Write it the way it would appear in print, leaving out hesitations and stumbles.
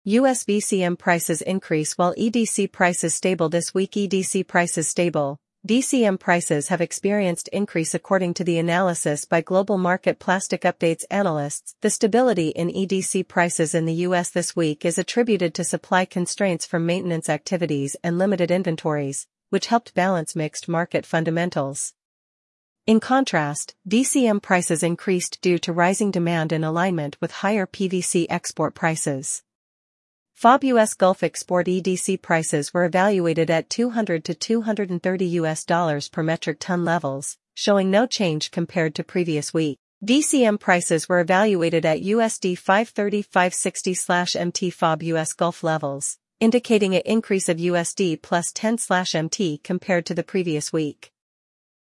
US VCM prices increase while EDC prices stable this week. EDC prices stable. DCM prices have experienced increase according to the analysis by Global Market Plastic Updates analysts. The stability in EDC prices in the US this week is attributed to supply constraints from maintenance activities and limited inventories, which helped balance mixed market fundamentals. In contrast, DCM prices increased due to rising demand in alignment with higher PVC export prices. FOB US Gulf export EDC prices were evaluated at $200 to $230 per metric ton levels, showing no change compared to previous week. DCM prices were evaluated at USD 530-560/MT FOB US Gulf levels, indicating an increase of USD plus 10/MT compared to the previous week.